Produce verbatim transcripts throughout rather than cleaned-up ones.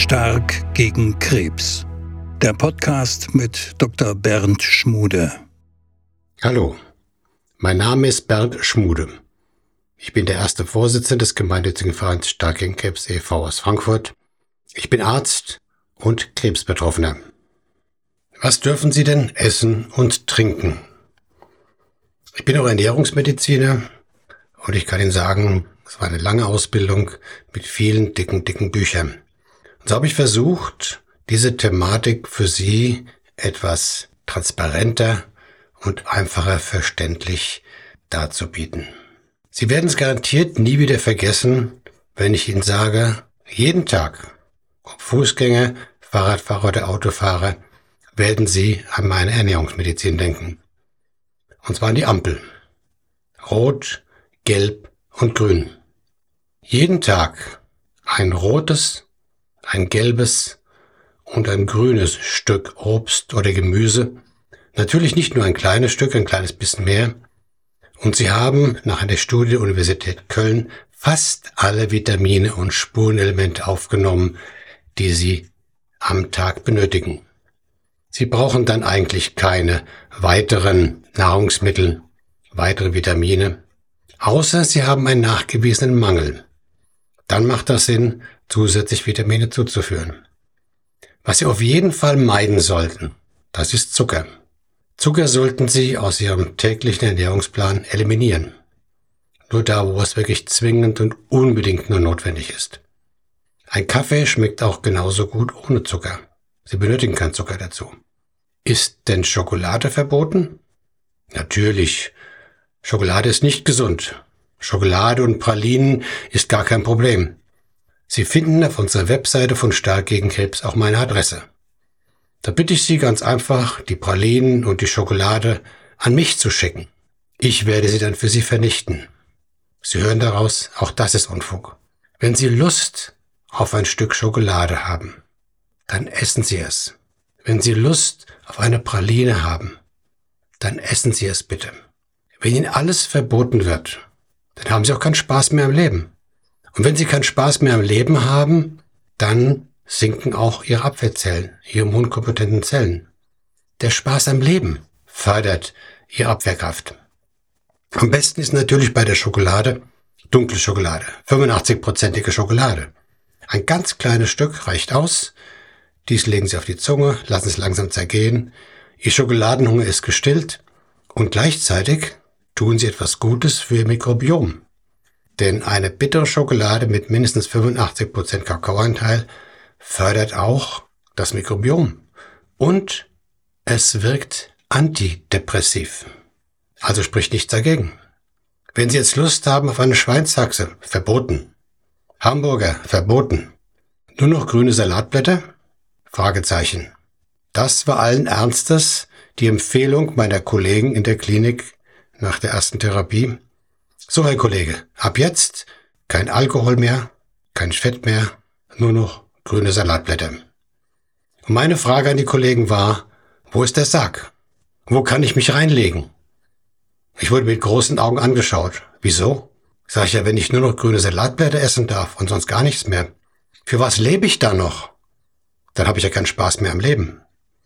Stark gegen Krebs. Der Podcast mit Doktor Bernd Schmude. Hallo, mein Name ist Bernd Schmude. Ich bin der erste Vorsitzende des gemeinnützigen Vereins Stark gegen Krebs e V aus Frankfurt. Ich bin Arzt und Krebsbetroffener. Was dürfen Sie denn essen und trinken? Ich bin auch Ernährungsmediziner und ich kann Ihnen sagen, es war eine lange Ausbildung mit vielen dicken, dicken Büchern. Und so habe ich versucht, diese Thematik für Sie etwas transparenter und einfacher verständlich darzubieten. Sie werden es garantiert nie wieder vergessen, wenn ich Ihnen sage, jeden Tag, ob Fußgänger, Fahrradfahrer oder Autofahrer, werden Sie an meine Ernährungsmedizin denken. Und zwar an die Ampel. Rot, Gelb und Grün. Jeden Tag ein rotes, ein gelbes und ein grünes Stück Obst oder Gemüse. Natürlich nicht nur ein kleines Stück, ein kleines bisschen mehr. Und Sie haben nach einer Studie der Universität Köln fast alle Vitamine und Spurenelemente aufgenommen, die Sie am Tag benötigen. Sie brauchen dann eigentlich keine weiteren Nahrungsmittel, weitere Vitamine, außer Sie haben einen nachgewiesenen Mangel. Dann macht das Sinn, zusätzlich Vitamine zuzuführen. Was Sie auf jeden Fall meiden sollten, das ist Zucker. Zucker sollten Sie aus Ihrem täglichen Ernährungsplan eliminieren. Nur da, wo es wirklich zwingend und unbedingt nur notwendig ist. Ein Kaffee schmeckt auch genauso gut ohne Zucker. Sie benötigen keinen Zucker dazu. Ist denn Schokolade verboten? Natürlich. Schokolade ist nicht gesund. Schokolade und Pralinen ist gar kein Problem. Sie finden auf unserer Webseite von Stark gegen Krebs auch meine Adresse. Da bitte ich Sie ganz einfach, die Pralinen und die Schokolade an mich zu schicken. Ich werde sie dann für Sie vernichten. Sie hören daraus, auch das ist Unfug. Wenn Sie Lust auf ein Stück Schokolade haben, dann essen Sie es. Wenn Sie Lust auf eine Praline haben, dann essen Sie es bitte. Wenn Ihnen alles verboten wird, dann haben Sie auch keinen Spaß mehr am Leben. Und wenn Sie keinen Spaß mehr am Leben haben, dann sinken auch Ihre Abwehrzellen, Ihre immunkompetenten Zellen. Der Spaß am Leben fördert Ihre Abwehrkraft. Am besten ist natürlich bei der Schokolade dunkle Schokolade, fünfundachtzig-prozentige Schokolade. Ein ganz kleines Stück reicht aus. Dies legen Sie auf die Zunge, lassen es langsam zergehen. Ihr Schokoladenhunger ist gestillt und gleichzeitig tun Sie etwas Gutes für Ihr Mikrobiom. Denn eine bittere Schokolade mit mindestens fünfundachtzig Prozent Kakaoanteil fördert auch das Mikrobiom. Und es wirkt antidepressiv. Also spricht nichts dagegen. Wenn Sie jetzt Lust haben auf eine Schweinshaxe, verboten. Hamburger, verboten. Nur noch grüne Salatblätter? Fragezeichen. Das war allen Ernstes die Empfehlung meiner Kollegen in der Klinik nach der ersten Therapie. So, Herr Kollege, ab jetzt kein Alkohol mehr, kein Fett mehr, nur noch grüne Salatblätter. Und meine Frage an die Kollegen war, wo ist der Sarg? Wo kann ich mich reinlegen? Ich wurde mit großen Augen angeschaut. Wieso? Sag ich ja, wenn ich nur noch grüne Salatblätter essen darf und sonst gar nichts mehr. Für was lebe ich da noch? Dann habe ich ja keinen Spaß mehr am Leben.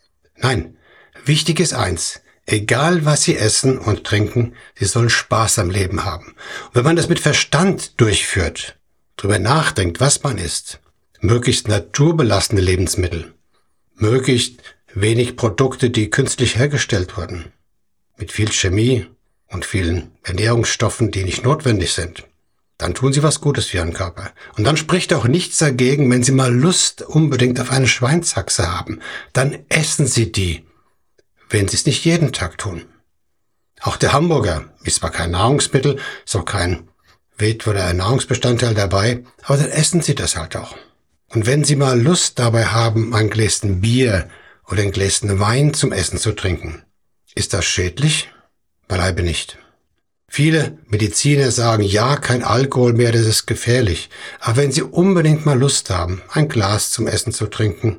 Nein, wichtig ist eins. Egal, was Sie essen und trinken, Sie sollen Spaß am Leben haben. Und wenn man das mit Verstand durchführt, darüber nachdenkt, was man isst, möglichst naturbelassene Lebensmittel, möglichst wenig Produkte, die künstlich hergestellt wurden, mit viel Chemie und vielen Ernährungsstoffen, die nicht notwendig sind, dann tun Sie was Gutes für Ihren Körper. Und dann spricht auch nichts dagegen, wenn Sie mal Lust unbedingt auf eine Schweinshaxe haben, dann essen Sie die, wenn Sie es nicht jeden Tag tun. Auch der Hamburger ist zwar kein Nahrungsmittel, ist auch kein Wet- oder ein Nahrungsbestandteil dabei, aber dann essen Sie das halt auch. Und wenn Sie mal Lust dabei haben, ein Gläschen Bier oder ein Gläschen Wein zum Essen zu trinken, ist das schädlich? Beileibe nicht. Viele Mediziner sagen, ja, kein Alkohol mehr, das ist gefährlich. Aber wenn Sie unbedingt mal Lust haben, ein Glas zum Essen zu trinken,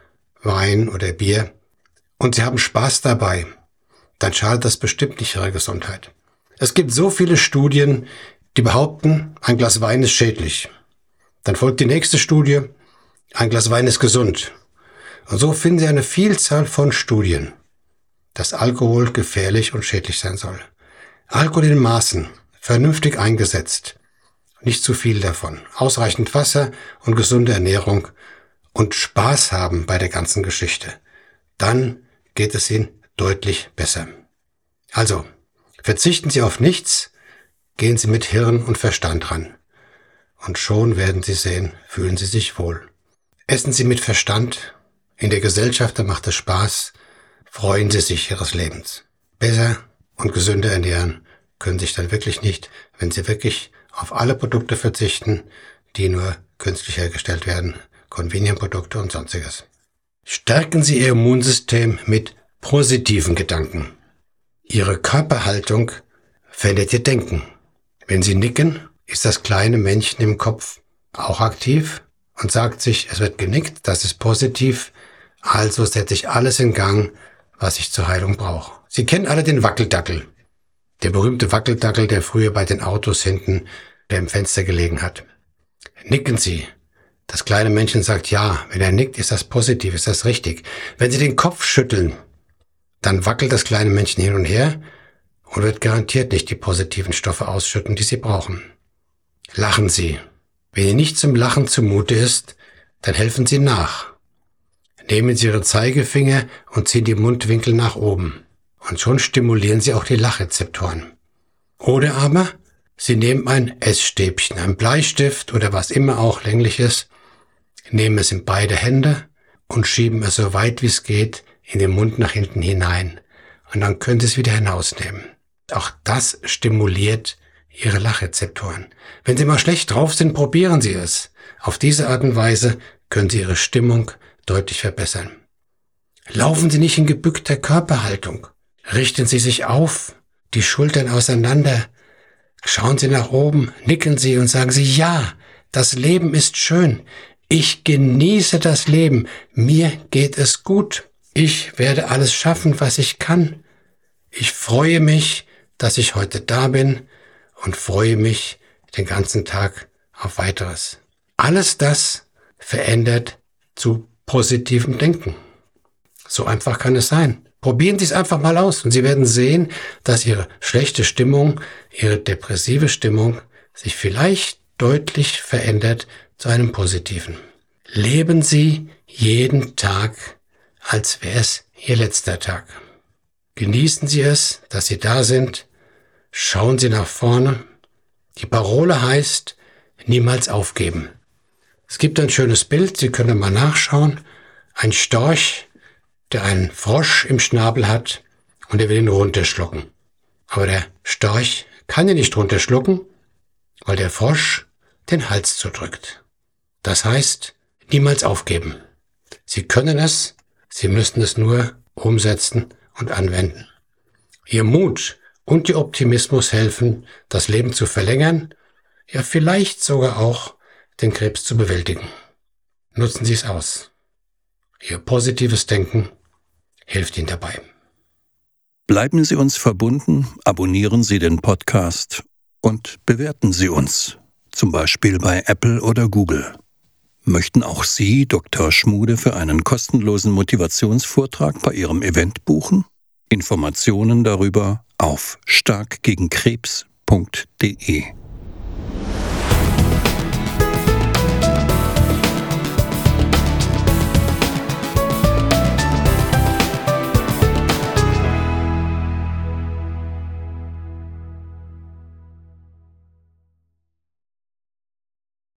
Wein oder Bier, und Sie haben Spaß dabei, dann schadet das bestimmt nicht Ihrer Gesundheit. Es gibt so viele Studien, die behaupten, ein Glas Wein ist schädlich. Dann folgt die nächste Studie, Ein Glas Wein ist gesund. Und so finden Sie eine Vielzahl von Studien, dass Alkohol gefährlich und schädlich sein soll. Alkohol in Maßen, vernünftig eingesetzt, nicht zu viel davon, ausreichend Wasser und gesunde Ernährung und Spaß haben bei der ganzen Geschichte. Dann geht es Ihnen deutlich besser. Also, verzichten Sie auf nichts, gehen Sie mit Hirn und Verstand ran. Und schon werden Sie sehen, fühlen Sie sich wohl. Essen Sie mit Verstand, in der Gesellschaft, da macht es Spaß, freuen Sie sich Ihres Lebens. Besser und gesünder ernähren können Sie sich dann wirklich nicht, wenn Sie wirklich auf alle Produkte verzichten, die nur künstlich hergestellt werden, Convenient-Produkte und sonstiges. Stärken Sie Ihr Immunsystem mit positiven Gedanken. Ihre Körperhaltung verändert Ihr Denken. Wenn Sie nicken, ist das kleine Männchen im Kopf auch aktiv und sagt sich, es wird genickt, das ist positiv, also setze ich alles in Gang, was ich zur Heilung brauche. Sie kennen alle den Wackeldackel. Der berühmte Wackeldackel, der früher bei den Autos hinten, der im Fenster gelegen hat. Nicken Sie. Das kleine Männchen sagt ja. Wenn er nickt, ist das positiv, ist das richtig. Wenn Sie den Kopf schütteln, dann wackelt das kleine Männchen hin und her und wird garantiert nicht die positiven Stoffe ausschütten, die Sie brauchen. Lachen Sie. Wenn Ihnen nicht zum Lachen zumute ist, dann helfen Sie nach. Nehmen Sie Ihre Zeigefinger und ziehen die Mundwinkel nach oben. Und schon stimulieren Sie auch die Lachrezeptoren. Oder aber Sie nehmen ein Essstäbchen, ein Bleistift oder was immer auch länglich ist, nehmen es in beide Hände und schieben es so weit wie es geht in den Mund nach hinten hinein. Und dann können Sie es wieder hinausnehmen. Auch das stimuliert Ihre Lachrezeptoren. Wenn Sie mal schlecht drauf sind, probieren Sie es. Auf diese Art und Weise können Sie Ihre Stimmung deutlich verbessern. Laufen Sie nicht in gebückter Körperhaltung. Richten Sie sich auf, die Schultern auseinander. Schauen Sie nach oben, nicken Sie und sagen Sie, ja, das Leben ist schön. Ich genieße das Leben. Mir geht es gut. Ich werde alles schaffen, was ich kann. Ich freue mich, dass ich heute da bin und freue mich den ganzen Tag auf Weiteres. Alles das verändert zu positivem Denken. So einfach kann es sein. Probieren Sie es einfach mal aus und Sie werden sehen, dass Ihre schlechte Stimmung, Ihre depressive Stimmung sich vielleicht deutlich verändert zu einem positiven. Leben Sie jeden Tag, als wäre es Ihr letzter Tag. Genießen Sie es, dass Sie da sind. Schauen Sie nach vorne. Die Parole heißt, niemals aufgeben. Es gibt ein schönes Bild, Sie können mal nachschauen. Ein Storch, der einen Frosch im Schnabel hat und er will ihn runterschlucken. Aber der Storch kann ihn nicht runterschlucken, weil der Frosch den Hals zudrückt. Das heißt, niemals aufgeben. Sie können es, Sie müssen es nur umsetzen und anwenden. Ihr Mut und Ihr Optimismus helfen, das Leben zu verlängern, ja vielleicht sogar auch den Krebs zu bewältigen. Nutzen Sie es aus. Ihr positives Denken hilft Ihnen dabei. Bleiben Sie uns verbunden, abonnieren Sie den Podcast und bewerten Sie uns, zum Beispiel bei Apple oder Google. Möchten auch Sie Doktor Schmude für einen kostenlosen Motivationsvortrag bei Ihrem Event buchen? Informationen darüber auf starkgegenkrebs punkt de.